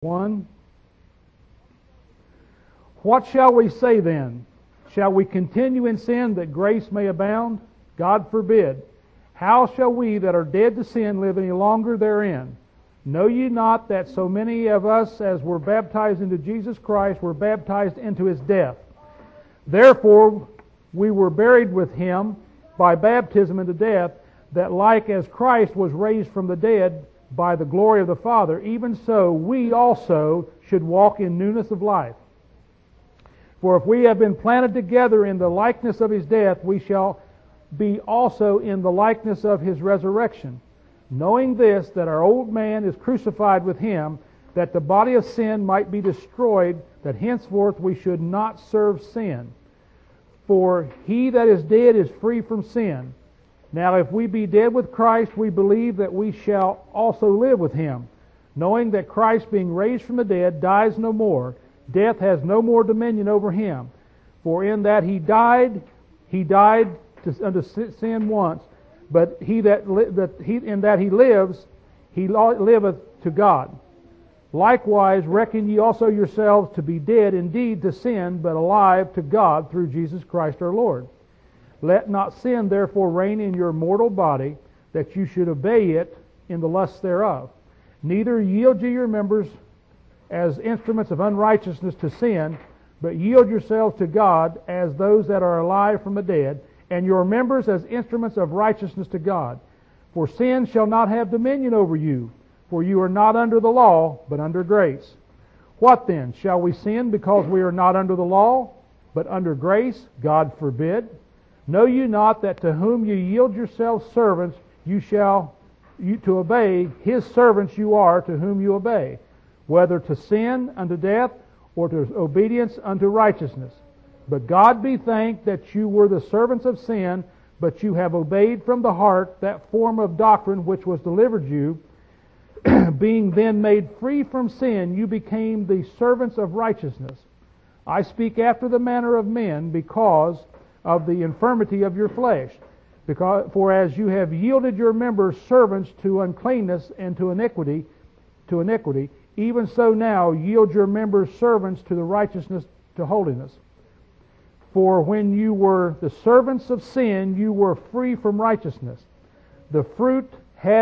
1. What shall we say then? Shall we continue in sin that grace may abound? God forbid. How shall we that are dead to sin live any longer therein? Know ye not that so many of us as were baptized into Jesus Christ were baptized into His death? Therefore we were buried with Him by baptism into death, that like as Christ was raised from the dead by the glory of the Father, even so we also should walk in newness of life. For if we have been planted together in the likeness of His death, we shall be also in the likeness of His resurrection. Knowing this, that our old man is crucified with Him, that the body of sin might be destroyed, that henceforth we should not serve sin. For he that is dead is free from sin. Now if we be dead with Christ, we believe that we shall also live with Him, knowing that Christ, being raised from the dead, dies no more. Death has no more dominion over Him. For in that He died unto sin once, but in that He lives, He liveth to God. Likewise reckon ye also yourselves to be dead indeed to sin, but alive to God through Jesus Christ our Lord. Let not sin therefore reign in your mortal body, that you should obey it in the lusts thereof. Neither yield ye your members as instruments of unrighteousness to sin, but yield yourselves to God as those that are alive from the dead, and your members as instruments of righteousness to God. For sin shall not have dominion over you, for you are not under the law, but under grace. What then? Shall we sin because we are not under the law, but under grace? God forbid. Know you not that to whom you yield yourselves servants, to obey, His servants you are to whom you obey, whether to sin unto death, or to obedience unto righteousness. But God be thanked that you were the servants of sin, but you have obeyed from the heart that form of doctrine which was delivered you. Being then made free from sin, you became the servants of righteousness. I speak after the manner of men, because of the infirmity of your flesh. For as you have yielded your members servants to uncleanness and to iniquity, even so now yield your members servants to the righteousness, to holiness. For when you were the servants of sin, you were free from righteousness. What fruit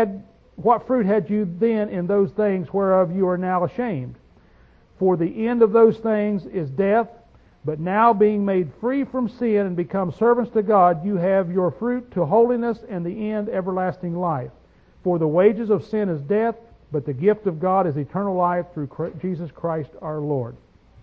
had you then in those things whereof you are now ashamed? For the end of those things is death. But now being made free from sin and become servants to God, you have your fruit to holiness, and the end everlasting life. For the wages of sin is death, but the gift of God is eternal life through Jesus Christ our Lord.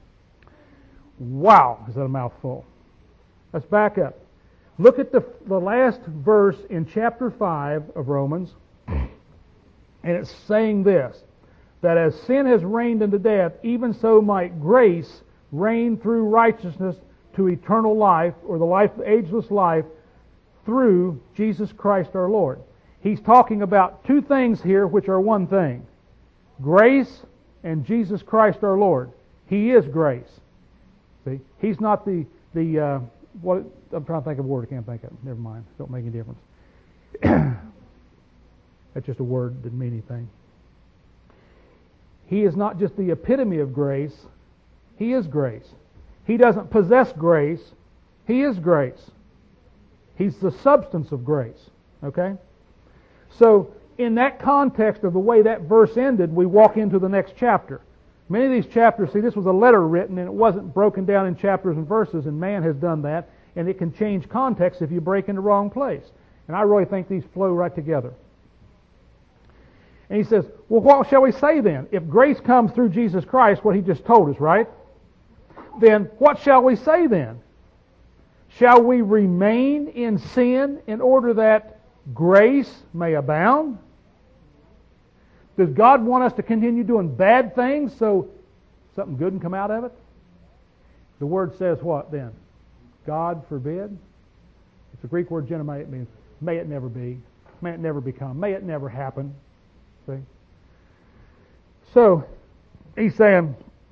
Wow, is that a mouthful? Let's back up. Look at the last verse in chapter 5 of Romans, and it's saying this, that as sin has reigned unto death, even so might grace reign through righteousness to eternal life, or the life, ageless life, through Jesus Christ our Lord. He's talking about two things here which are one thing. Grace and Jesus Christ our Lord. He is grace. See? He's not what I'm trying to think of a word, I can't think of it. Never mind. Don't make any difference. That's just a word, didn't mean anything. He is not just the epitome of grace. He is grace. He doesn't possess grace. He is grace. He's the substance of grace. Okay? So, in that context of the way that verse ended, we walk into the next chapter. Many of these chapters, see, this was a letter written and it wasn't broken down in chapters and verses, and man has done that, and it can change context if you break in the wrong place. And I really think these flow right together. And he says, well, what shall we say then? If grace comes through Jesus Christ, what he just told us, right? Then what shall we say then? Shall we remain in sin in order that grace may abound? Does God want us to continue doing bad things so something good can come out of it? The word says what then? God forbid. It's a Greek word, genome. It means may it never be, may it never become, may it never happen. See? So, he's saying,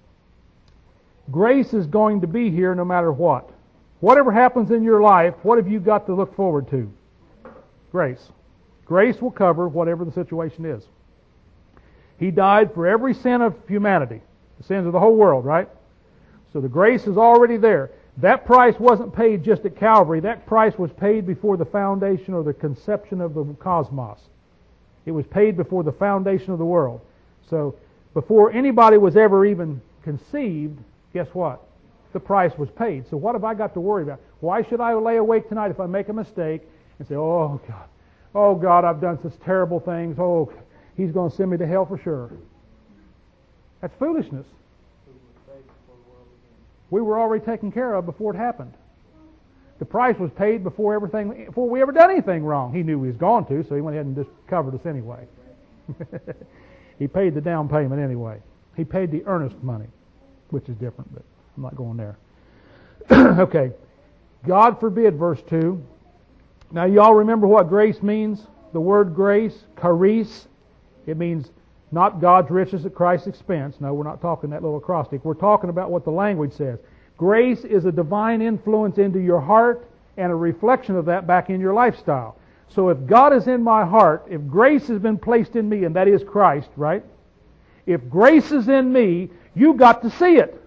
grace is going to be here no matter what. Whatever happens in your life, what have you got to look forward to? Grace. Grace will cover whatever the situation is. He died for every sin of humanity, the sins of the whole world, right? So the grace is already there. That price wasn't paid just at Calvary. That price was paid before the foundation or the conception of the cosmos. It was paid before the foundation of the world. So before anybody was ever even conceived, guess what? The price was paid. So what have I got to worry about? Why should I lay awake tonight if I make a mistake and say, oh God, I've done such terrible things. Oh, He's going to send me to hell for sure. That's foolishness. We were already taken care of before it happened. The price was paid before we ever done anything wrong. He knew we was going to, so He went ahead and just covered us anyway. He paid the down payment anyway. He paid the earnest money, which is different, but I'm not going there. Okay. God forbid, verse 2. Now, y'all remember what grace means? The word grace, charis, it means not God's riches at Christ's expense. No, we're not talking that little acrostic. We're talking about what the language says. Grace is a divine influence into your heart and a reflection of that back in your lifestyle. So if God is in my heart, if grace has been placed in me, and that is Christ, right? If grace is in me, you got to see it.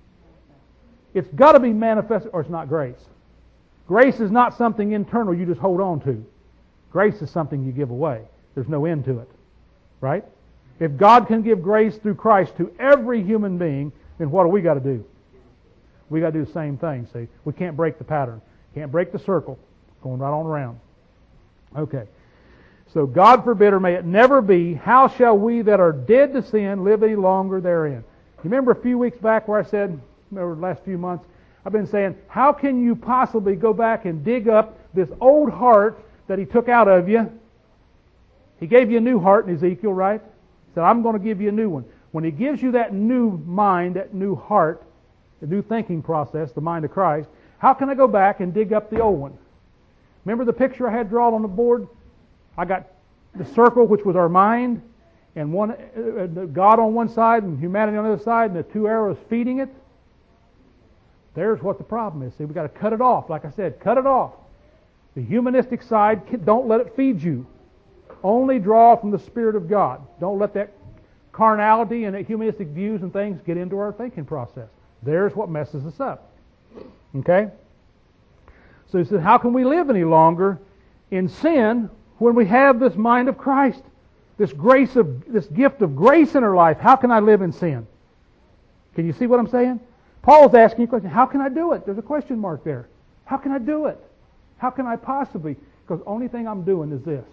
It's got to be manifested, or it's not grace. Grace is not something internal you just hold on to. Grace is something you give away. There's no end to it. Right? If God can give grace through Christ to every human being, then what do we got to do? We got to do the same thing. See, we can't break the pattern. Can't break the circle. Going right on around. Okay. So God forbid, or may it never be, how shall we that are dead to sin live any longer therein? You remember a few weeks back where I said, over the last few months, I've been saying, how can you possibly go back and dig up this old heart that He took out of you? He gave you a new heart in Ezekiel, right? He said, I'm going to give you a new one. When He gives you that new mind, that new heart, the new thinking process, the mind of Christ, how can I go back and dig up the old one? Remember the picture I had drawn on the board? I got the circle, which was our mind, and one God on one side and humanity on the other side, and the two arrows feeding it. There's what the problem is. See, we've got to cut it off. Like I said, cut it off. The humanistic side, don't let it feed you. Only draw from the Spirit of God. Don't let that carnality and that humanistic views and things get into our thinking process. There's what messes us up. Okay? So he said, how can we live any longer in sin when we have this mind of Christ? This gift of grace in our life. How can I live in sin? Can you see what I'm saying? Paul's asking you a question. How can I do it? There's a question mark there. How can I do it? How can I possibly? Because the only thing I'm doing is this.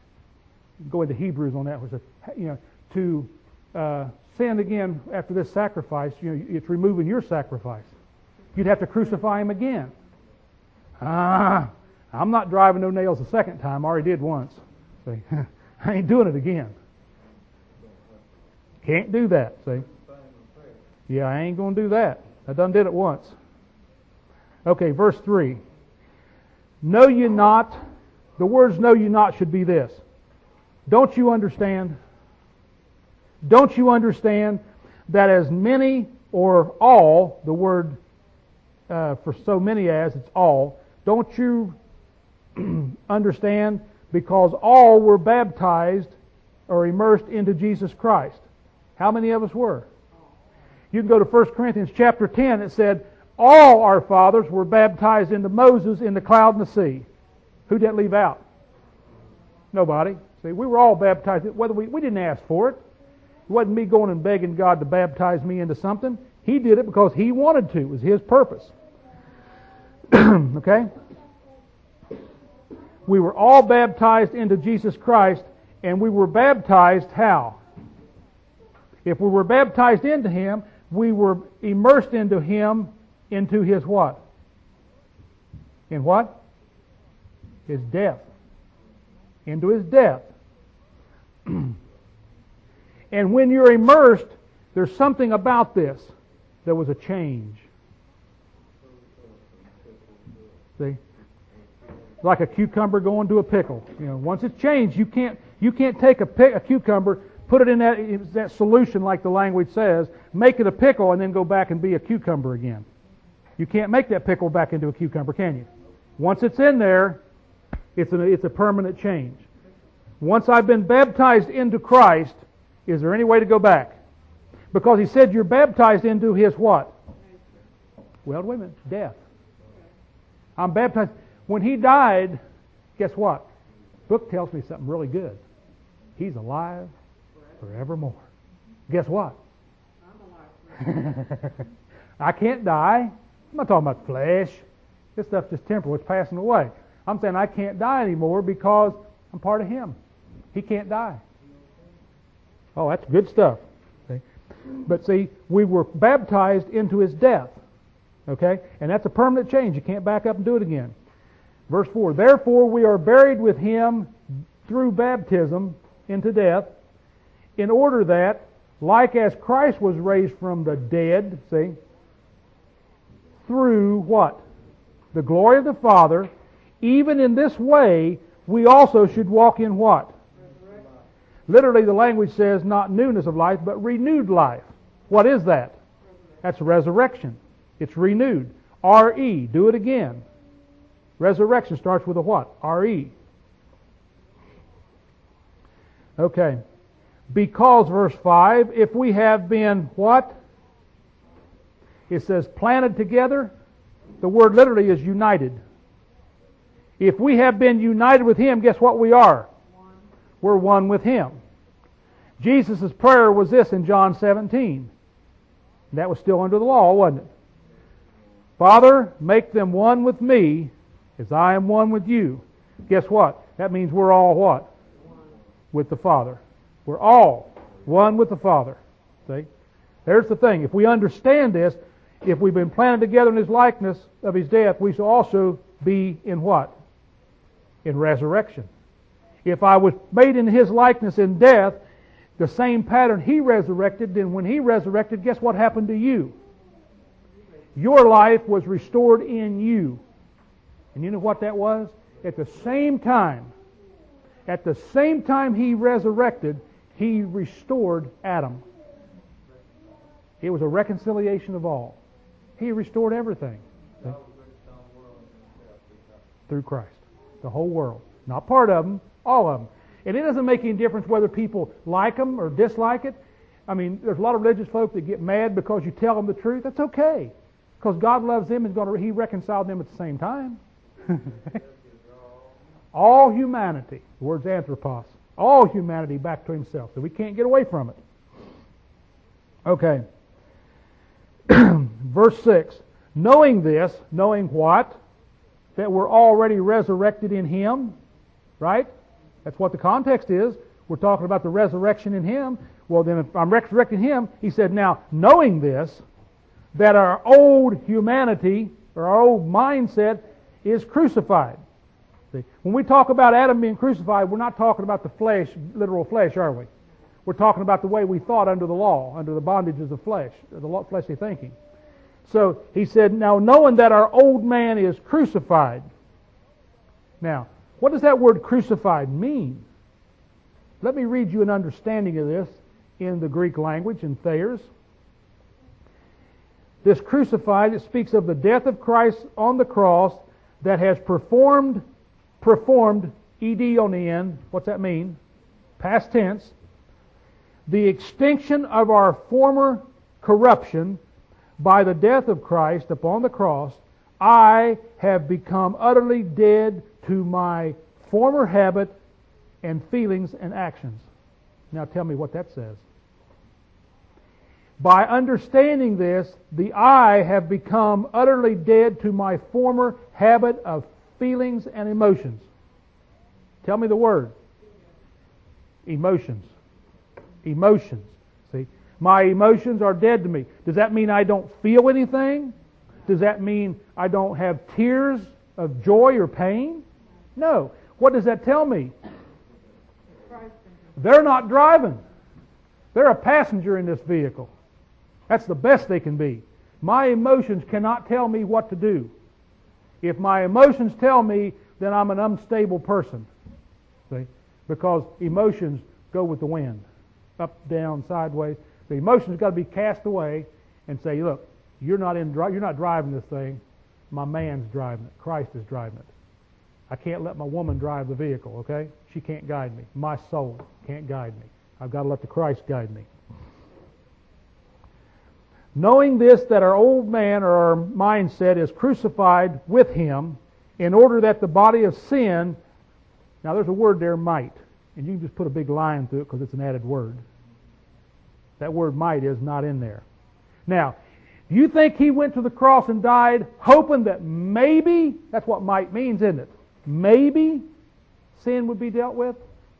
Go into Hebrews on that. To sin again after this sacrifice, it's removing your sacrifice. You'd have to crucify Him again. I'm not driving no nails a second time. I already did once. See? I ain't doing it again. Can't do that. See? Yeah, I ain't going to do that. I done did it once. Okay, verse 3. Know ye not, the words know ye not should be this. Don't you understand? Don't you understand that as many or all, the word for so many as, it's all, don't you understand? Because all were baptized or immersed into Jesus Christ. How many of us were? You can go to 1 Corinthians chapter 10. It said, all our fathers were baptized into Moses in the cloud and the sea. Who'd that leave out? Nobody. See, we were all baptized. Whether we didn't ask for it. It wasn't me going and begging God to baptize me into something. He did it because He wanted to. It was His purpose. Okay? We were all baptized into Jesus Christ, and we were baptized how? If we were baptized into Him, we were immersed into Him, into His what? In what? His death. Into His death. And when you're immersed, there's something about this. There was a change. See? Like a cucumber going to a pickle. Once it's changed, you can't take a cucumber, put it in that solution like the language says, make it a pickle, and then go back and be a cucumber again. You can't make that pickle back into a cucumber, can you? Once it's in there, it's a permanent change. Once I've been baptized into Christ, Is there any way to go back? Because he said you're baptized into his what? Well, wait a minute. Death. I'm baptized. When he died, guess what? The book tells me something really good. He's alive forevermore. Guess what? I'm alive. I can't die. I'm not talking about flesh. This stuff's just temporal. It's passing away. I'm saying I can't die anymore because I'm part of him. He can't die. Oh, that's good stuff. See? But see, we were baptized into his death. Okay? And that's a permanent change. You can't back up and do it again. Verse 4, therefore we are buried with him through baptism into death, in order that, like as Christ was raised from the dead, see, through what? The glory of the Father, even in this way, we also should walk in what? Literally, the language says not newness of life, but renewed life. What is that? That's resurrection. It's renewed. R-E. Do it again. Resurrection starts with a what? R-E. Okay. Because, verse 5, if we have been what? It says planted together. The word literally is united. If we have been united with him, guess what we are? We're one with him. Jesus' prayer was this in John 17. That was still under the law, wasn't it? Father, make them one with me as I am one with you. Guess what? That means we're all what? With the Father. We're all one with the Father. See? There's the thing. If we understand this, if we've been planted together in his likeness of his death, we shall also be in what? In resurrection. If I was made in his likeness in death, the same pattern he resurrected, then when he resurrected, guess what happened to you? Your life was restored in you. And you know what that was? At the same time he resurrected, he restored Adam. It was a reconciliation of all. He restored everything. Through Christ. The whole world. Not part of them, all of them. And it doesn't make any difference whether people like them or dislike it. I mean, there's a lot of religious folk that get mad because you tell them the truth. That's okay. Because God loves them and He reconciled them at the same time. All humanity, the word's anthropos, all humanity back to himself. So we can't get away from it. Okay. Verse 6. Knowing this, knowing what? That we're already resurrected in him. Right? That's what the context is. We're talking about the resurrection in him. Well, then if I'm resurrecting him, he said, now, knowing this, that our old humanity, or our old mindset, is crucified. See, when we talk about Adam being crucified, we're not talking about the flesh, literal flesh, are we? We're talking about the way we thought under the law, under the bondages of flesh, the fleshly thinking. So he said, now knowing that our old man is crucified. Now, what does that word crucified mean? Let me read you an understanding of this in the Greek language, in Thayer's. This crucified, it speaks of the death of Christ on the cross that has performed, ed on the end. What's that mean? Past tense. The extinction of our former corruption by the death of Christ upon the cross. I have become utterly dead to my former habit and feelings and actions. Now tell me what that says. By understanding this, the I have become utterly dead to my former habit of feelings and emotions. Tell me the word. Emotions. Emotions. See? My emotions are dead to me. Does that mean I don't feel anything? Does that mean I don't have tears of joy or pain? No. What does that tell me? They're not driving. They're a passenger in this vehicle. That's the best they can be. My emotions cannot tell me what to do. If my emotions tell me, then I'm an unstable person. See? Because emotions go with the wind. Up, down, sideways. The emotions got to be cast away and say, look, you're not driving this thing. My man's driving it. Christ is driving it. I can't let my woman drive the vehicle, okay? She can't guide me. My soul can't guide me. I've got to let the Christ guide me. Knowing this, that our old man or our mindset is crucified with Him in order that the body of sin, now there's a word there, might, and you can just put a big line through it because it's an added word. That word might is not in there. Now, do you think He went to the cross and died hoping that maybe, that's what might means, isn't it? Maybe sin would be dealt with?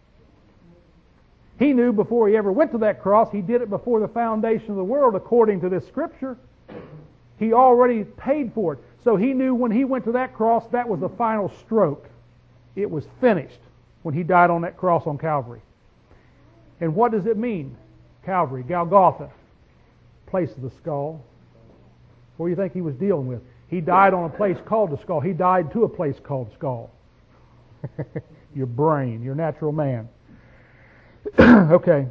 He knew before He ever went to that cross, He did it before the foundation of the world according to this Scripture. He already paid for it. So He knew when He went to that cross, that was the final stroke. It was finished when He died on that cross on Calvary. And what does it mean? Calvary, Golgotha, place of the skull. What do you think He was dealing with? He died on a place called the skull. He died to a place called skull. Your brain, your natural man. Okay.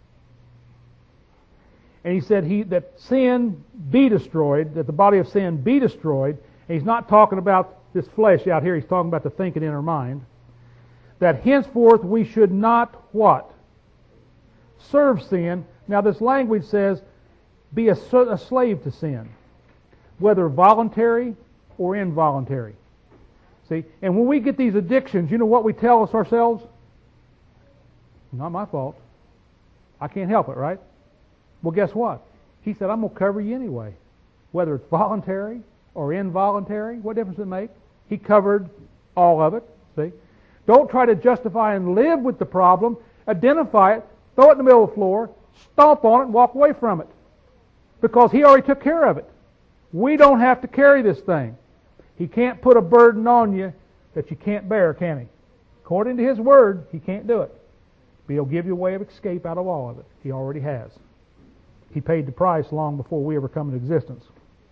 And He said that sin be destroyed, that the body of sin be destroyed. And He's not talking about this flesh out here. He's talking about the thinking inner mind. That henceforth we should not what? Serve sin. Now this language says be a slave to sin, whether voluntary or involuntary. See? And when we get these addictions, you know what we tell us ourselves? Not my fault. I can't help it, right? Well, guess what? He said, I'm going to cover you anyway. Whether it's voluntary or involuntary, what difference does it make? He covered all of it. See? Don't try to justify and live with the problem. Identify it, throw it in the middle of the floor, stomp on it, and walk away from it. Because He already took care of it. We don't have to carry this thing. He can't put a burden on you that you can't bear, can He? According to His Word, He can't do it. But He'll give you a way of escape out of all of it. He already has. He paid the price long before we ever come into existence.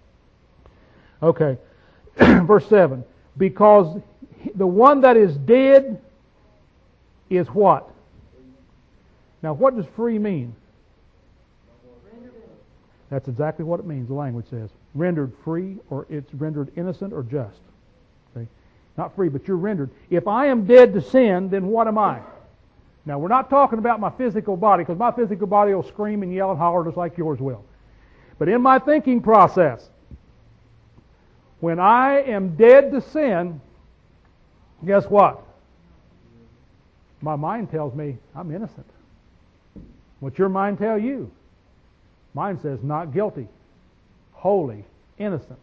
Okay. Verse 7. Because the one that is dead is what? Now what does free mean? That's exactly what it means, the language says. Rendered free, or it's rendered innocent or just. Okay? Not free, but you're rendered. If I am dead to sin, then what am I? Now, we're not talking about my physical body, because my physical body will scream and yell and holler just like yours will. But in my thinking process, when I am dead to sin, guess what? My mind tells me I'm innocent. What's your mind tell you? Mine says not guilty, holy, innocent,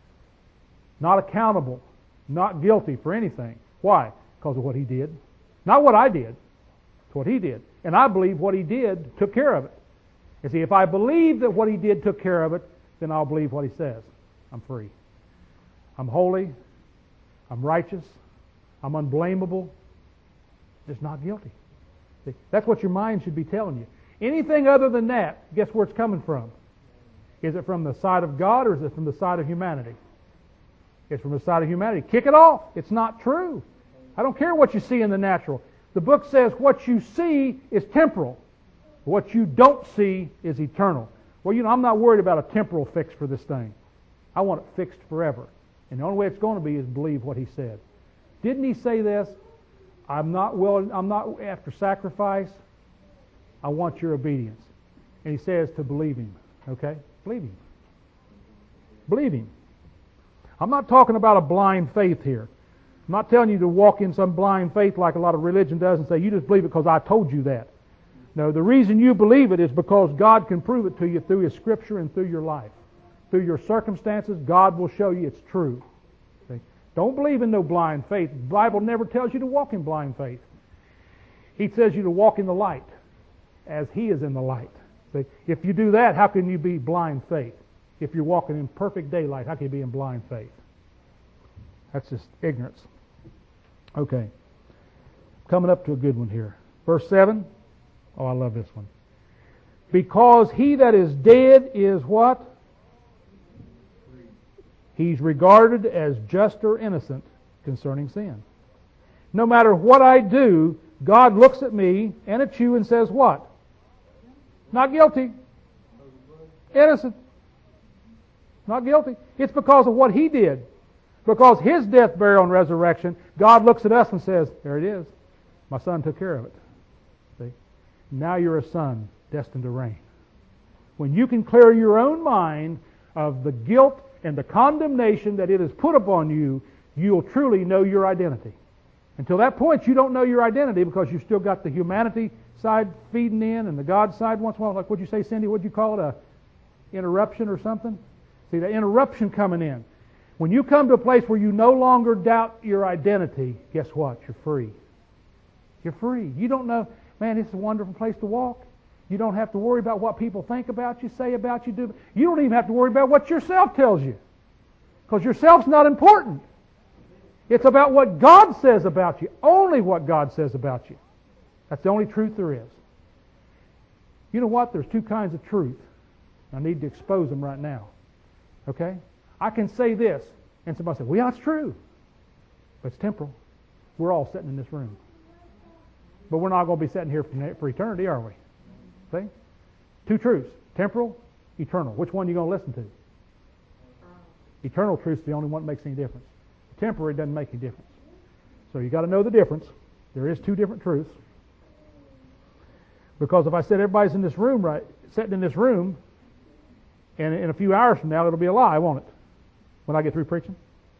not accountable, not guilty for anything. Why? Because of what He did. Not what I did. It's what He did. And I believe what He did took care of it. You see, if I believe that what He did took care of it, then I'll believe what He says. I'm free. I'm holy. I'm righteous. I'm unblameable. Just not guilty. See, that's what your mind should be telling you. Anything other than that, guess where it's coming from? Is it from the side of God or is it from the side of humanity? It's from the side of humanity. Kick it off. It's not true. I don't care what you see in the natural. The book says what you see is temporal. What you don't see is eternal. Well, I'm not worried about a temporal fix for this thing. I want it fixed forever. And the only way it's going to be is believe what He said. Didn't He say this? I'm not after sacrifice. I want your obedience. And He says to believe Him. Okay? Believe Him. Believe Him. I'm not talking about a blind faith here. I'm not telling you to walk in some blind faith like a lot of religion does and say, you just believe it because I told you that. No, the reason you believe it is because God can prove it to you through His Scripture and through your life. Through your circumstances, God will show you it's true. See? Don't believe in no blind faith. The Bible never tells you to walk in blind faith. He tells you to walk in the light as He is in the light. See? If you do that, how can you be blind faith? If you're walking in perfect daylight, how can you be in blind faith? That's just ignorance. Okay. Coming up to a good one here. Verse 7. Oh, I love this one. Because he that is dead is what? He's regarded as just or innocent concerning sin. No matter what I do, God looks at me and at you and says what? Not guilty. Innocent. Not guilty. It's because of what He did. Because His death, burial, and resurrection, God looks at us and says, there it is. My Son took care of it. See? Now you're a son destined to reign. When you can clear your own mind of the guilt and the condemnation that it has put upon you, you'll truly know your identity. Until that point, you don't know your identity because you've still got the humanity side feeding in and the God side once in a while. Like what'd you say, Cindy? What'd you call it? A interruption or something? See, the interruption coming in. When you come to a place where you no longer doubt your identity, guess what? You're free. You're free. You don't know, man, this is a wonderful place to walk. You don't have to worry about what people think about you, say about you, do. You don't even have to worry about what yourself tells you. Because yourself's not important. It's about what God says about you. Only what God says about you. That's the only truth there is. You know what? There's two kinds of truth. I need to expose them right now. Okay? I can say this, and somebody says, well, yeah, it's true. But it's temporal. We're all sitting in this room. But we're not going to be sitting here for eternity, are we? See? Two truths. Temporal, eternal. Which one are you going to listen to? Eternal truth is the only one that makes any difference. Temporary doesn't make any difference. So you got to know the difference. There is two different truths. Because if I said everybody's in this room, right, sitting in this room, and in a few hours from now it'll be a lie, won't it? When I get through preaching?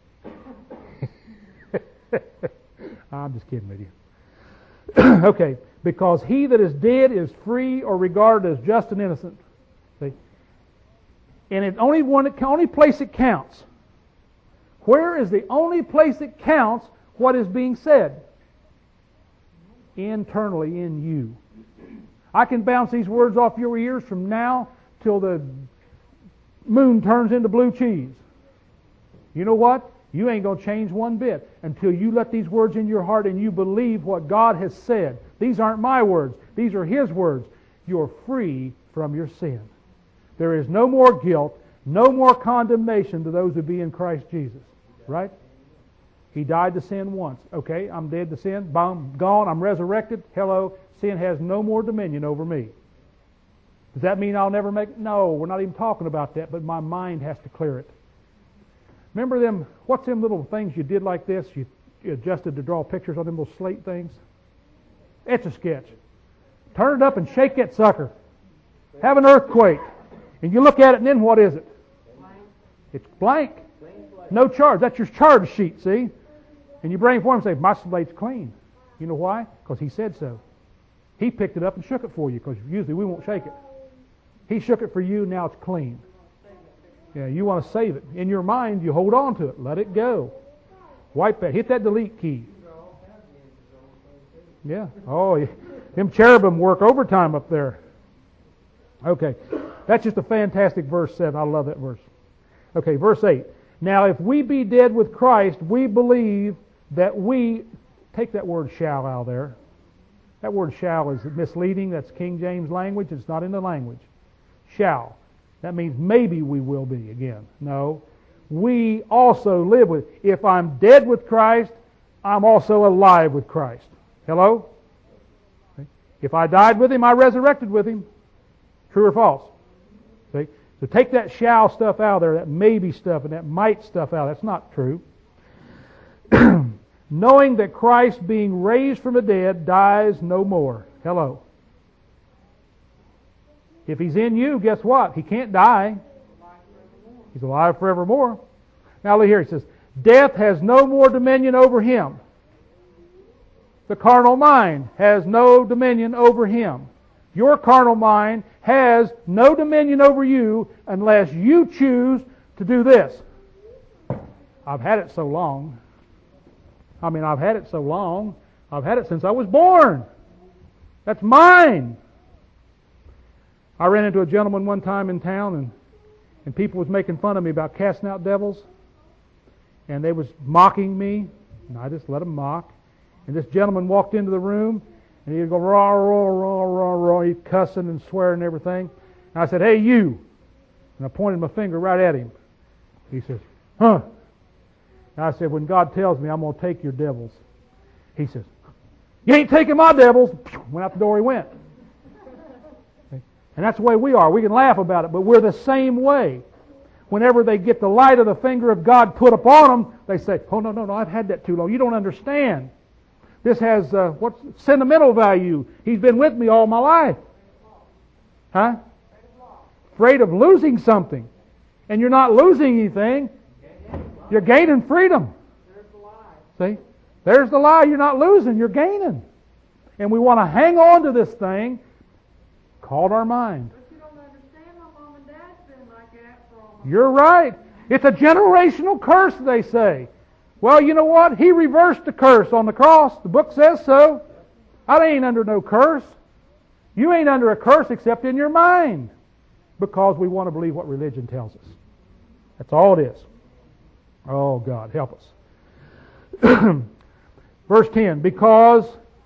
I'm just kidding with you. Okay, because he that is dead is free or regarded as just and innocent. See? And it's only place it counts. Where is the only place it counts what is being said? Internally in you. I can bounce these words off your ears from now till the moon turns into blue cheese. You know what? You ain't going to change one bit until you let these words in your heart and you believe what God has said. These aren't my words. These are His words. You're free from your sin. There is no more guilt, no more condemnation to those who be in Christ Jesus. Right? He died to sin once. Okay, I'm dead to sin. Boom, gone. I'm resurrected. Hello. Sin has no more dominion over me. Does that mean I'll never make it? No, we're not even talking about that, but my mind has to clear it. Remember them, what's them little things you did like this? You adjusted to draw pictures on them little slate things? Etch-a-sketch. Turn it up and shake that sucker. Have an earthquake. And you look at it and then what is it? It's blank. No charge. That's your charge sheet, see? And you bring it for him and say, my slate's clean. You know why? Because he said so. He picked it up and shook it for you, because usually we won't shake it. He shook it for you, now it's clean. Yeah, you want to save it. In your mind, you hold on to it. Let it go. Wipe that. Hit that delete key. Yeah. Oh, them cherubim work overtime up there. Okay. That's just a fantastic verse 7. I love that verse. Okay, verse 8. Now, if we be dead with Christ, we believe that we... Take that word shall out of there. That word shall is misleading. That's King James language. It's not in the language. Shall. That means maybe we will be again. No. We also live with... If I'm dead with Christ, I'm also alive with Christ. Hello? If I died with Him, I resurrected with Him. True or false? See? So take that shall stuff out of there, that maybe stuff and that might stuff out. That's not true. Knowing that Christ, being raised from the dead, dies no more. Hello. If He's in you, guess what? He can't die. He's alive forevermore. Now look here, He says, death has no more dominion over Him. The carnal mind has no dominion over him. Your carnal mind has no dominion over you unless you choose to do this. I've had it so long. I've had it so long. I've had it since I was born. That's mine. I ran into a gentleman one time in town, and people was making fun of me about casting out devils. And they was mocking me, and I just let them mock. And this gentleman walked into the room, and he'd go, rah, rah, rah, rah, rah. He'd cussing and swearing and everything. And I said, hey, you. And I pointed my finger right at him. He says, huh. And I said, when God tells me I'm going to take your devils. He says, you ain't taking my devils. Went out the door he went. And that's the way we are. We can laugh about it, but we're the same way. Whenever they get the light of the finger of God put upon them, they say, oh, no, I've had that too long. You don't understand. This has what's sentimental value. He's been with me all my life. Huh? Afraid of losing something. And you're not losing anything. You're gaining freedom. See? There's the lie. You're not losing. You're gaining. And we want to hang on to this thing called our mind. But you don't understand my mom and dad's been like that for all my You're right. It's a generational curse, they say. Well, you know what? He reversed the curse on the cross. The book says so. I ain't under no curse. You ain't under a curse except in your mind. Because we want to believe what religion tells us. That's all it is. Oh, God, help us. Verse 10, because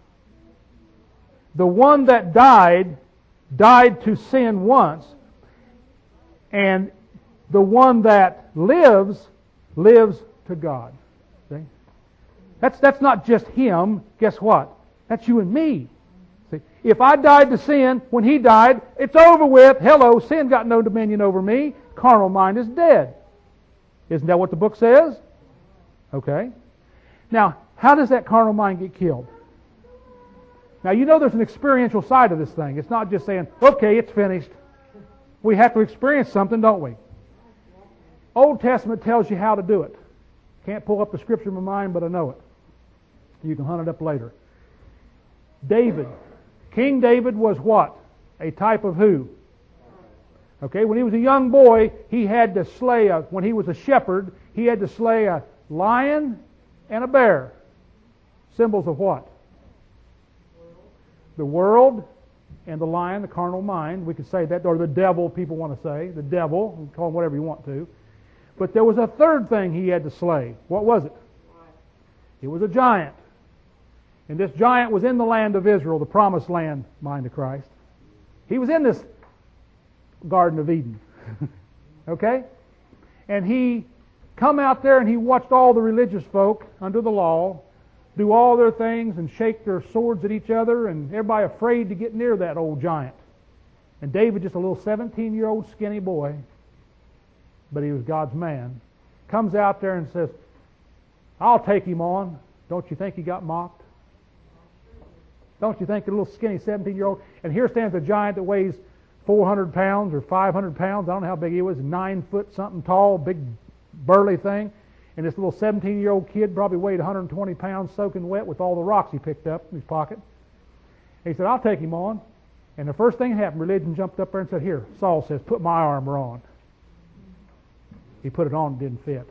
the one that died to sin once, and the one that lives to God. See? That's not just him. Guess what? That's you and me. See? If I died to sin when he died, it's over with. Hello, sin got no dominion over me. Carnal mind is dead. Isn't that what the book says? Okay. Now, how does that carnal mind get killed? Now, you know there's an experiential side of this thing. It's not just saying, okay, it's finished. We have to experience something, don't we? Old Testament tells you how to do it. Can't pull up the scripture in my mind, but I know it. You can hunt it up later. David. King David was what? A type of who? Okay, when he was a young boy, he had to slay when he was a shepherd, he had to slay a lion and a bear. Symbols of what? The world and the lion, the carnal mind. We could say that, or the devil, people want to say. The devil, you can call him whatever you want to. But there was a third thing he had to slay. What was it? It was a giant. And this giant was in the land of Israel, the promised land, mind of Christ. He was in this Garden of Eden. Okay? And he come out there and he watched all the religious folk under the law do all their things and shake their swords at each other, and everybody afraid to get near that old giant. And David, just a little 17-year-old skinny boy, but he was God's man, comes out there and says, I'll take him on. Don't you think he got mocked? Don't you think a little skinny 17-year-old? And here stands a giant that weighs 400 pounds or 500 pounds. I don't know how big he was. 9 foot something tall, big burly thing. And this little 17-year-old kid probably weighed 120 pounds soaking wet with all the rocks he picked up in his pocket. And he said, I'll take him on. And the first thing that happened, religion jumped up there and said, here, Saul says, put my armor on. He put it on and didn't fit.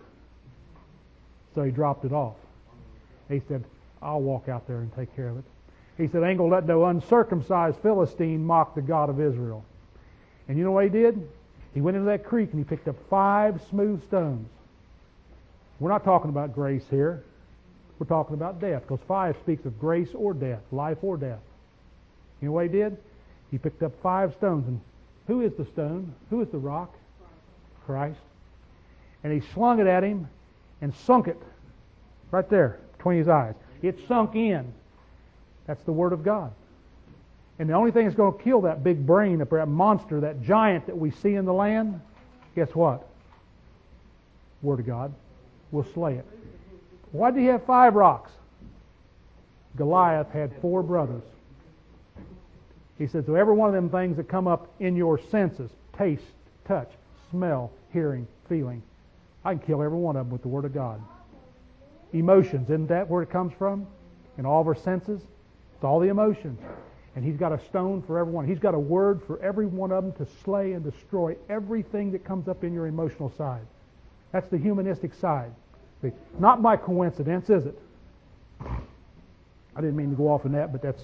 So he dropped it off. He said, I'll walk out there and take care of it. He said, I ain't going to let no uncircumcised Philistine mock the God of Israel. And you know what he did? He went into that creek and he picked up 5 smooth stones. We're not talking about grace here. We're talking about death, because 5 speaks of grace or death, life or death. You know what he did? He picked up 5 stones. And who is the stone? Who is the rock? Christ. And he slung it at him and sunk it right there between his eyes. It sunk in. That's the Word of God. And the only thing that's going to kill that big brain up there, that monster, that giant that we see in the land, guess what? Word of God. We'll slay it. Why did he have 5 rocks? Goliath had 4 brothers. He said, so every one of them things that come up in your senses, taste, touch, smell, hearing, feeling, I can kill every one of them with the Word of God. Emotions, isn't that where it comes from? In all of our senses? It's all the emotions. And he's got a stone for every one. He's got a word for every one of them to slay and destroy everything that comes up in your emotional side. That's the humanistic side. See, not by coincidence, is it? I didn't mean to go off on that, but that's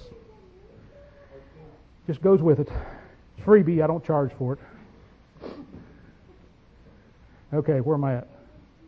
just goes with it. It's freebie. I don't charge for it. Okay, where am I at?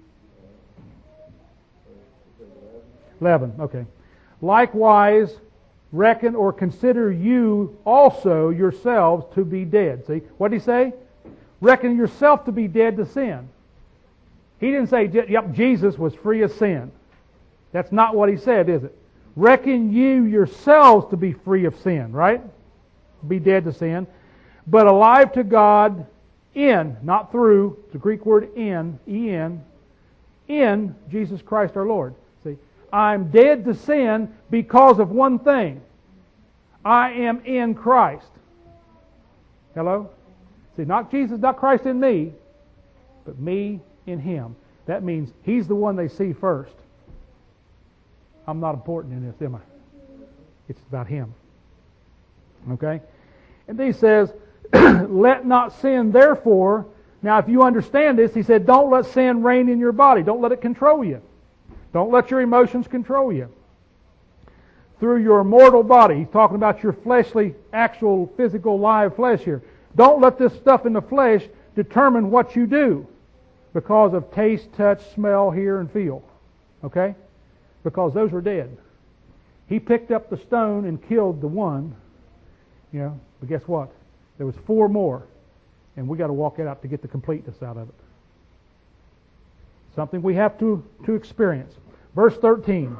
11. Okay. Likewise, reckon or consider you also yourselves to be dead. See, what did he say? Reckon yourself to be dead to sin. He didn't say, yep, Jesus was free of sin. That's not what he said, is it? Reckon you yourselves to be free of sin, right? Be dead to sin. But alive to God in, not through, the Greek word in, E-N, in Jesus Christ our Lord. See, I'm dead to sin because of one thing. I am in Christ. Hello? See, not Jesus, not Christ in me, but me in Him. That means He's the one they see first. I'm not important in this, am I? It's about Him. Okay? And then He says, let not sin therefore. Now if you understand this, He said, don't let sin reign in your body. Don't let it control you. Don't let your emotions control you. Through your mortal body. He's talking about your fleshly, actual, physical, live flesh here. Don't let this stuff in the flesh determine what you do because of taste, touch, smell, hear, and feel. Okay? Because those are dead. He picked up the stone and killed the one. You know, but guess what? There was 4 more. And we got to walk it out to get the completeness out of it. Something we have to experience. Verse 13.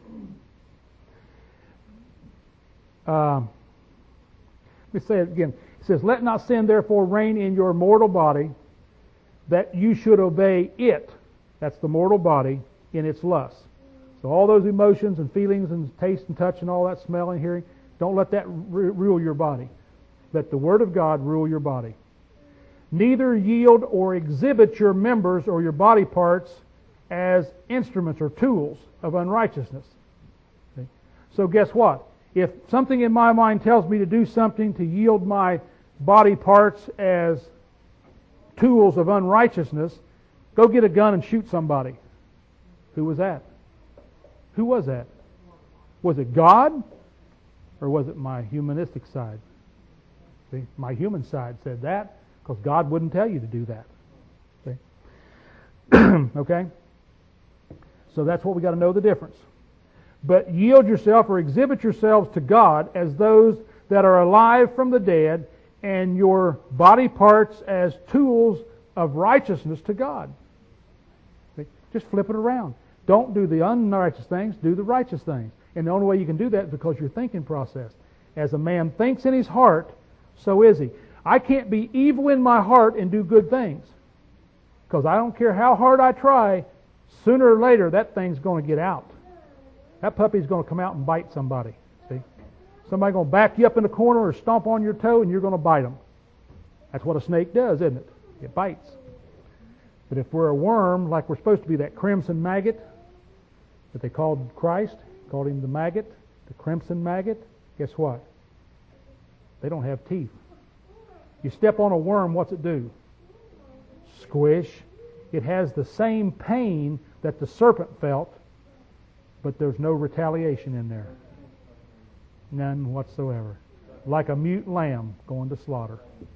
Let me say it again. It says, let not sin therefore reign in your mortal body, that you should obey it. That's the mortal body in its lusts. So all those emotions and feelings and taste and touch and all that, smell and hearing, don't let that rule your body. Let the Word of God rule your body. Neither yield or exhibit your members or your body parts as instruments or tools of unrighteousness. Okay? So guess what? If something in my mind tells me to do something to yield my body parts as tools of unrighteousness, go get a gun and shoot somebody. Who was that? Who was that? Was it God? Or was it my humanistic side? See, my human side said that because God wouldn't tell you to do that. See? Okay? So that's what we got to know the difference. But yield yourself or exhibit yourselves to God as those that are alive from the dead, and your body parts as tools of righteousness to God. See? Just flip it around. Don't do the unrighteous things, do the righteous things. And the only way you can do that is because your thinking process. As a man thinks in his heart, so is he. I can't be evil in my heart and do good things. Because I don't care how hard I try, sooner or later that thing's going to get out. That puppy's going to come out and bite somebody. See? Somebody's going to back you up in the corner or stomp on your toe and you're going to bite them. That's what a snake does, isn't it? It bites. But if we're a worm, like we're supposed to be, that crimson maggot that they called Christ, called Him the maggot, the crimson maggot, guess what? They don't have teeth. You step on a worm, what's it do? Squish. It has the same pain that the serpent felt, but there's no retaliation in there. None whatsoever. Like a mute lamb going to slaughter.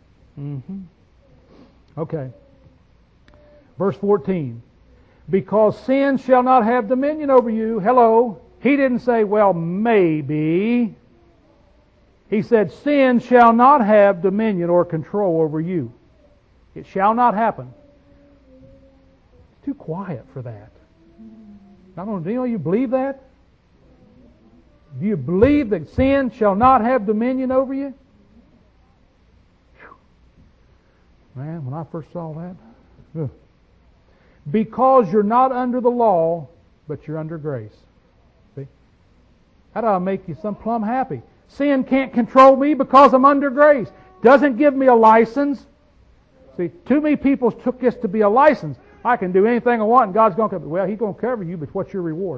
Okay. Verse 14. Because sin shall not have dominion over you. Hello. He didn't say, well, maybe. He said, sin shall not have dominion or control over you. It shall not happen. It's too quiet for that. I don't know, do you know you believe that? Do you believe that sin shall not have dominion over you? Whew. Man, when I first saw that. Ugh. Because you're not under the law, but you're under grace. See? That ought to make you some plumb happy. Sin can't control me because I'm under grace. Doesn't give me a license. See, too many people took this to be a license. I can do anything I want and God's going to cover. Well, He's going to cover you, but what's your reward?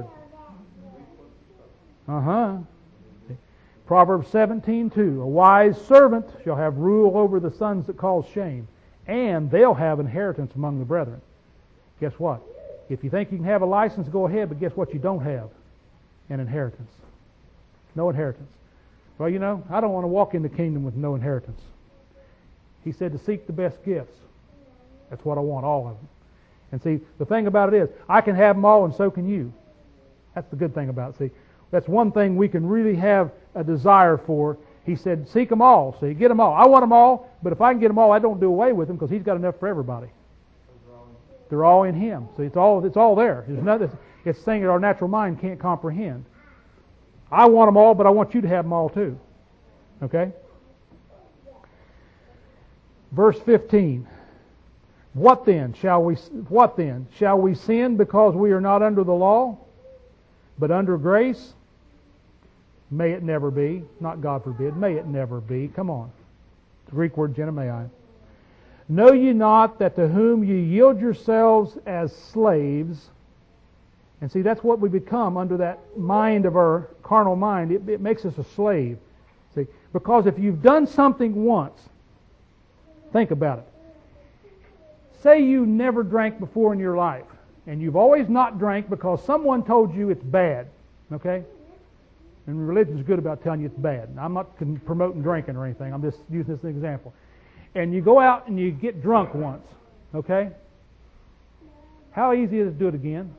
Proverbs 17:2. A wise servant shall have rule over the sons that cause shame, and they'll have inheritance among the brethren. Guess what? If you think you can have a license, go ahead, but guess what you don't have? An inheritance. No inheritance. Well, you know, I don't want to walk in the kingdom with no inheritance. He said to seek the best gifts. That's what I want, all of them. And see, the thing about it is, I can have them all and so can you. That's the good thing about it. See, that's one thing we can really have a desire for. He said, seek them all. See, get them all. I want them all, but if I can get them all, I don't do away with them because He's got enough for everybody. They're all in Him. So it's all there. There's nothing. It's thing that our natural mind can't comprehend. I want them all, but I want you to have them all too. Okay? Verse 15. What then? Shall we sin because we are not under the law? But under grace, may it never be. Not God forbid. May it never be. Come on. The Greek word genomai. Know ye not that to whom ye yield yourselves as slaves, and see, that's what we become under that mind of our carnal mind. It makes us a slave. See, because if you've done something once, think about it. Say you never drank before in your life, and you've always not drank because someone told you it's bad. Okay? And religion's good about telling you it's bad. Now, I'm not promoting drinking or anything. I'm just using this as an example. And you go out and you get drunk once. Okay? How easy is it to do it again?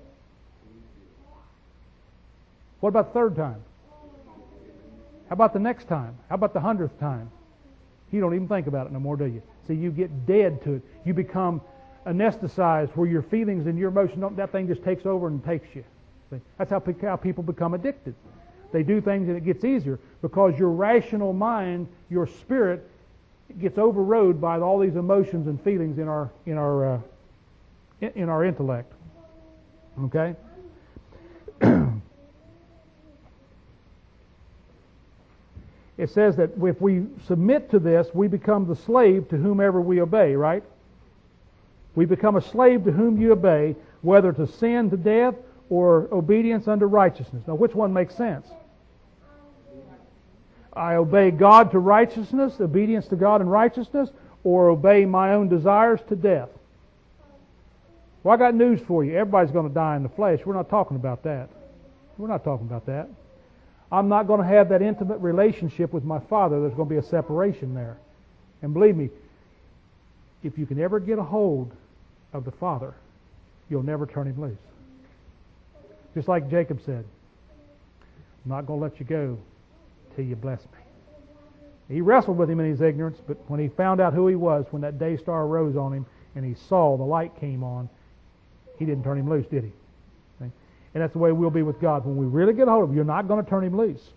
What about the third time? How about the next time? How about the 100th time? You don't even think about it no more, do you? See, you get dead to it. You become anesthetized where your feelings and your emotions, that thing just takes over and takes you. See? That's how people become addicted. They do things and it gets easier because your rational mind, your spirit, gets overrode by all these emotions and feelings in our intellect. Okay? It says that if we submit to this, we become the slave to whomever we obey, right? We become a slave to whom you obey, whether to sin to death or obedience unto righteousness. Now, which one makes sense? I obey God to righteousness, obedience to God and righteousness, or obey my own desires to death. Well, I got news for you. Everybody's going to die in the flesh. We're not talking about that. We're not talking about that. I'm not going to have that intimate relationship with my Father. There's going to be a separation there. And believe me, if you can ever get a hold of the Father, you'll never turn Him loose. Just like Jacob said, I'm not going to let you go till you bless me. He wrestled with Him in his ignorance, but when he found out who He was, when that day star rose on him and he saw the light came on, He didn't turn him loose, did He? And that's the way we'll be with God. When we really get a hold of Him, you're not going to turn Him loose.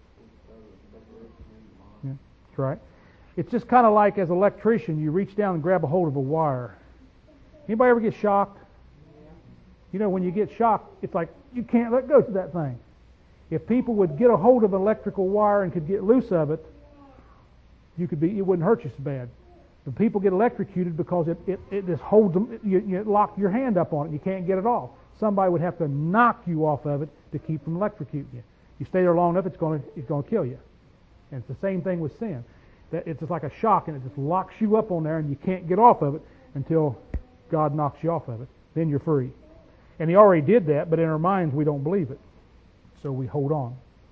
Yeah, that's right. It's just kind of like as an electrician, you reach down and grab a hold of a wire. Anybody ever get shocked? You know, when you get shocked, it's like you can't let go of that thing. If people would get a hold of an electrical wire and could get loose of it, it wouldn't hurt you so bad. But people get electrocuted because it just holds them. You lock your hand up on it. You can't get it off. Somebody would have to knock you off of it to keep from electrocuting you. You stay there long enough, it's going to kill you. And it's the same thing with sin. It's just like a shock, and it just locks you up on there, and you can't get off of it until God knocks you off of it. Then you're free. And He already did that, but in our minds we don't believe it. So we hold on.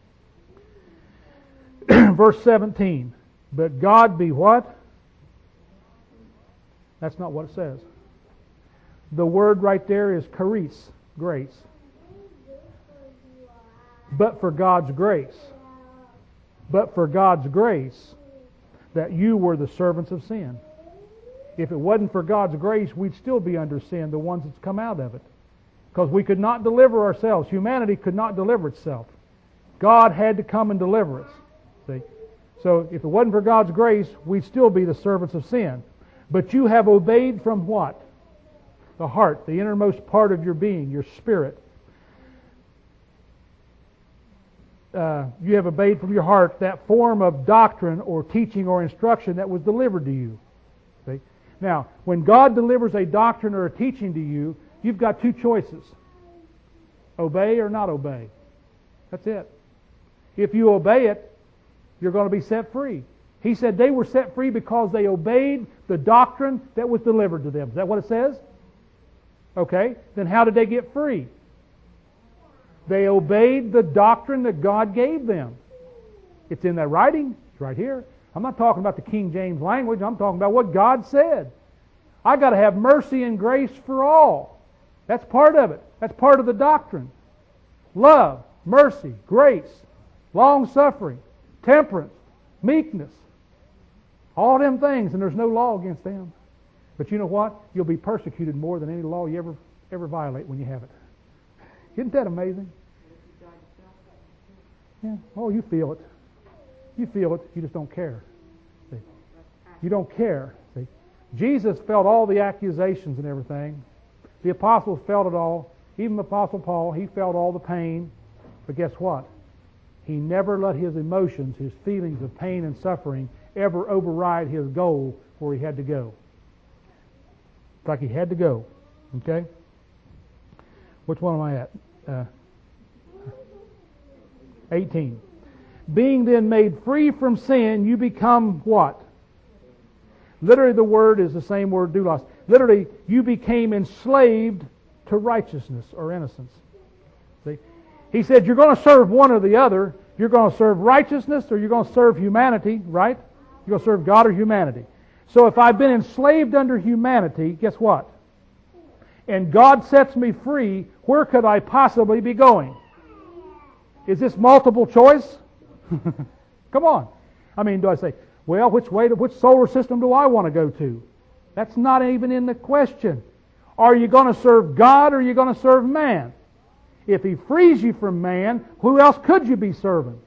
Verse 17. But God be what? That's not what it says. The word right there is charis, grace. But for God's grace. But for God's grace, that you were the servants of sin. If it wasn't for God's grace, we'd still be under sin, the ones that's come out of it. Because we could not deliver ourselves. Humanity could not deliver itself. God had to come and deliver us. See? So if it wasn't for God's grace, we'd still be the servants of sin. But you have obeyed from what? The heart, the innermost part of your being, your spirit. You have obeyed from your heart that form of doctrine or teaching or instruction that was delivered to you. See? Now, when God delivers a doctrine or a teaching to you, you've got two choices. Obey or not obey. That's it. If you obey it, you're going to be set free. He said they were set free because they obeyed the doctrine that was delivered to them. Is that what it says? Okay. Then how did they get free? They obeyed the doctrine that God gave them. It's in that writing. It's right here. I'm not talking about the King James language. I'm talking about what God said. I got to have mercy and grace for all. That's part of it. That's part of the doctrine. Love, mercy, grace, long-suffering, temperance, meekness. All them things, and there's no law against them. But you know what? You'll be persecuted more than any law you ever violate when you have it. Isn't that amazing? Yeah. Oh, you feel it. You feel it. You just don't care. See? You don't care. See? Jesus felt all the accusations and everything. The apostles felt it all. Even the Apostle Paul, he felt all the pain. But guess what? He never let his emotions, his feelings of pain and suffering, ever override his goal where he had to go. It's like he had to go. Okay? Which one am I at? 18. Being then made free from sin, you become what? Literally the word is the same word, doulos. Literally, you became enslaved to righteousness or innocence. See? He said you're going to serve one or the other. You're going to serve righteousness or you're going to serve humanity, right? You're going to serve God or humanity. So if I've been enslaved under humanity, guess what? And God sets me free, where could I possibly be going? Is this multiple choice? Come on. I mean, do I say, well, which solar system do I want to go to? That's not even in the question. Are you going to serve God or are you going to serve man? If He frees you from man, who else could you be serving?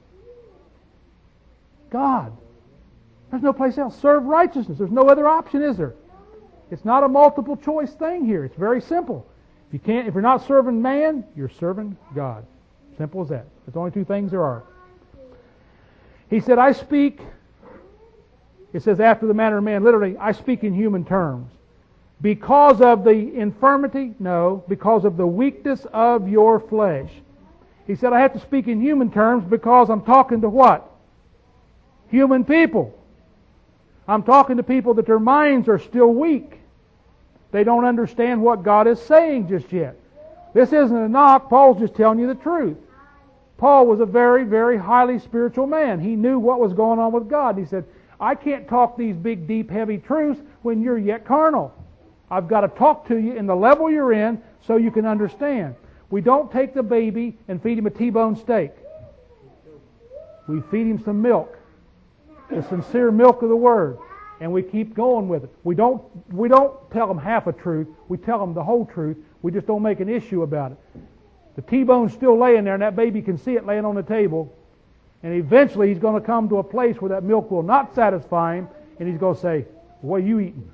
God. There's no place else. Serve righteousness. There's no other option, is there? It's not a multiple choice thing here. It's very simple. If you're not serving man, you're serving God. Simple as that. There's only two things there are. He said, I speak, it says after the manner of man, literally, I speak in human terms. Because of the infirmity? No, because of the weakness of your flesh. He said, I have to speak in human terms because I'm talking to what? Human people. I'm talking to people that their minds are still weak. They don't understand what God is saying just yet. This isn't a knock. Paul's just telling you the truth. Paul was a very, very highly spiritual man. He knew what was going on with God. He said, I can't talk these big, deep, heavy truths when you're yet carnal. I've got to talk to you in the level you're in so you can understand. We don't take the baby and feed him a T-bone steak. We feed him some milk, the sincere milk of the Word, and we keep going with it. We don't tell them half a truth. We tell them the whole truth. We just don't make an issue about it. The T-bone's still laying there, and that baby can see it laying on the table. And eventually he's going to come to a place where that milk will not satisfy him, and he's going to say, what are you eating?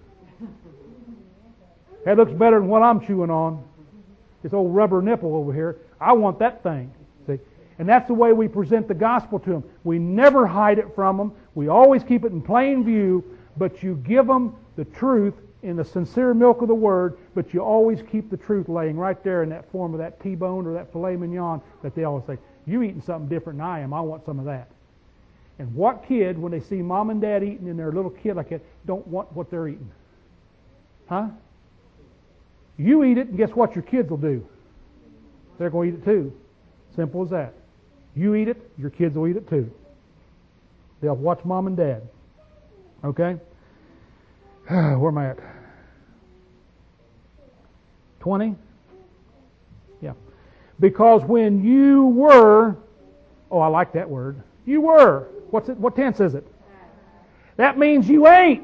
That looks better than what I'm chewing on. This old rubber nipple over here. I want that thing. See? And that's the way we present the gospel to them. We never hide it from them. We always keep it in plain view, but you give them the truth in the sincere milk of the Word, but you always keep the truth laying right there in that form of that T-bone or that filet mignon that they always say, you eating something different than I am. I want some of that. And what kid, when they see mom and dad eating and they're a little kid like that, don't want what they're eating? Huh? You eat it, and guess what your kids will do? They're going to eat it too. Simple as that. You eat it, your kids will eat it too. They'll watch mom and dad. Okay? Where am I at? 20? Yeah. Because when you were, oh, I like that word. You were. What's it? What tense is it? That means you ain't.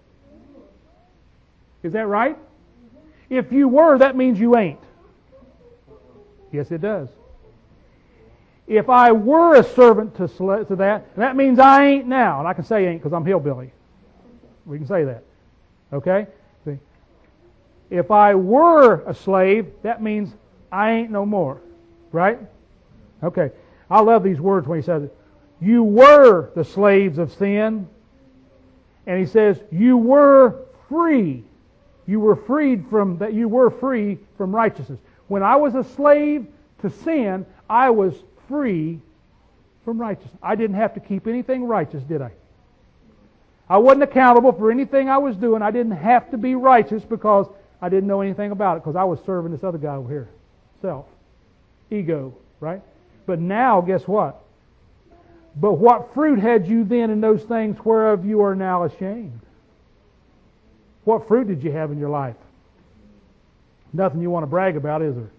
Is that right? If you were, that means you ain't. Yes, it does. If I were a servant to that means I ain't now. And I can say ain't because I'm hillbilly. We can say that. Okay? See? If I were a slave, that means I ain't no more. Right? Okay. I love these words when he says it. You were the slaves of sin. And he says, you were free. You were freed from that. You were free from righteousness. When I was a slave to sin, I was free from righteousness. I didn't have to keep anything righteous, did I? I wasn't accountable for anything I was doing. I didn't have to be righteous because I didn't know anything about it because I was serving this other guy over here. Self. Ego. Right? But now, guess what? But what fruit had you then in those things whereof you are now ashamed? What fruit did you have in your life? Nothing you want to brag about, is there?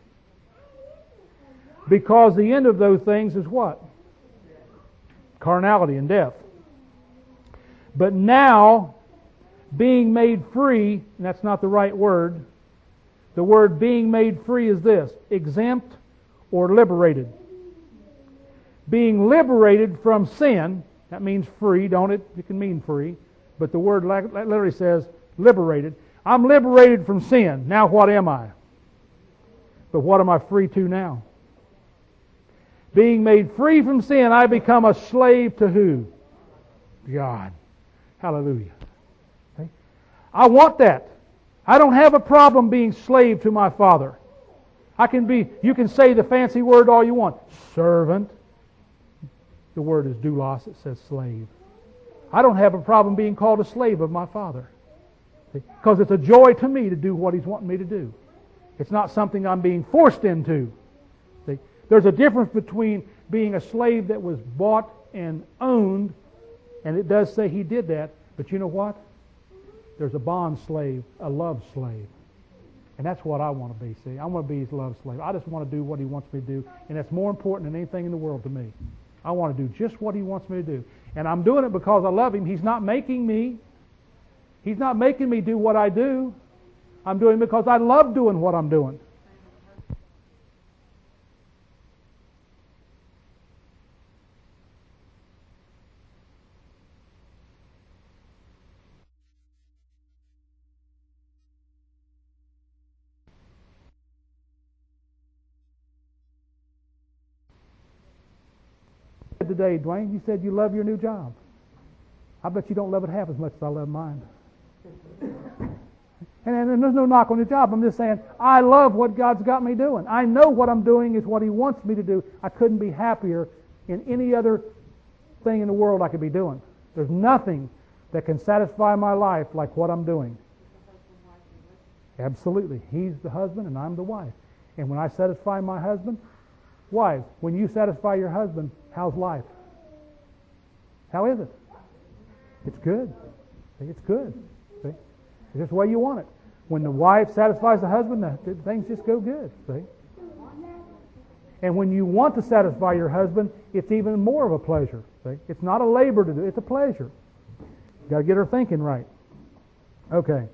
Because the end of those things is what? Carnality and death. But now, being made free, and that's not the right word. The word being made free is this: exempt or liberated. Being liberated from sin, that means free, don't it? It can mean free. But the word literally says liberated. I'm liberated from sin. Now what am I? But what am I free to now? Being made free from sin, I become a slave to who? God. Hallelujah. Okay? I want that. I don't have a problem being slave to my Father. You can say the fancy word all you want. Servant. The word is doulos, it says slave. I don't have a problem being called a slave of my Father. Because it's a joy to me to do what He's wanting me to do. It's not something I'm being forced into. See? There's a difference between being a slave that was bought and owned, and it does say He did that, but you know what? There's a bond slave, a love slave. And that's what I want to be, see. I want to be His love slave. I just want to do what He wants me to do, and that's more important than anything in the world to me. I want to do just what He wants me to do. And I'm doing it because I love Him. He's not making me. He's not making me do what I do. I'm doing it because I love doing what I'm doing. Today, Dwayne, you said you love your new job. I bet you don't love it half as much as I love mine. And there's no knock on the job. I'm just saying, I love what God's got me doing. I know what I'm doing is what He wants me to do. I couldn't be happier in any other thing in the world I could be doing. There's nothing that can satisfy my life like what I'm doing. Absolutely. He's the husband and I'm the wife. And when I satisfy my husband, wives, when you satisfy your husband, how's life? How is it? It's good. See, it's good. See? It's just the way you want it. When the wife satisfies the husband, things just go good. See? And when you want to satisfy your husband, it's even more of a pleasure. See? It's not a labor to do, it's a pleasure. You've got to get her thinking right. Okay.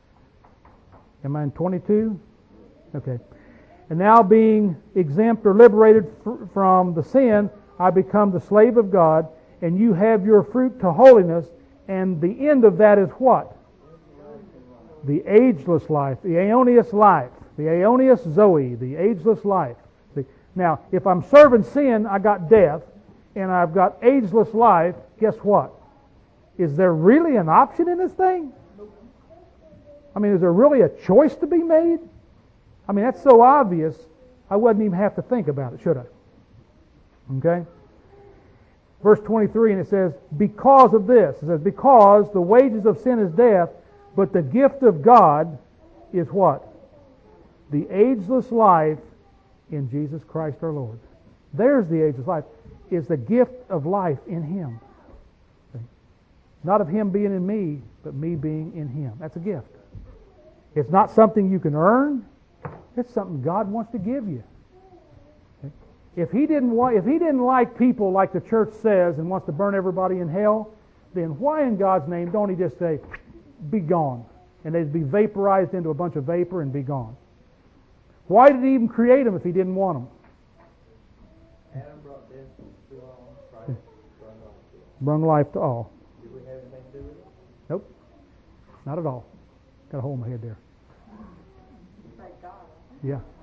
Am I in 22? Okay. And now being exempt or liberated from the sin, I become the slave of God, and you have your fruit to holiness, and the end of that is what? The ageless life, the aeonius life, the aeonius zoe, the ageless life. See? Now, if I'm serving sin, I got death, and I've got ageless life, guess what? Is there really an option in this thing? I mean, is there really a choice to be made? I mean, that's so obvious, I wouldn't even have to think about it, should I? Okay? Verse 23, and it says, because of this. It says, because the wages of sin is death, but the gift of God is what? The ageless life in Jesus Christ our Lord. There's the ageless life. Is the gift of life in Him. Okay? Not of Him being in me, but me being in Him. That's a gift. It's not something you can earn. It's something God wants to give you. Okay? If He didn't like people like the church says and wants to burn everybody in hell, then why in God's name don't He just say, be gone? And they'd be vaporized into a bunch of vapor and be gone. Why did He even create them if He didn't want them? Adam brought death to all, Christ brought life to all. Bring life to all. Do we have anything to do with it? Nope. Not at all. Got a hole in my head there. Thank God. Yeah.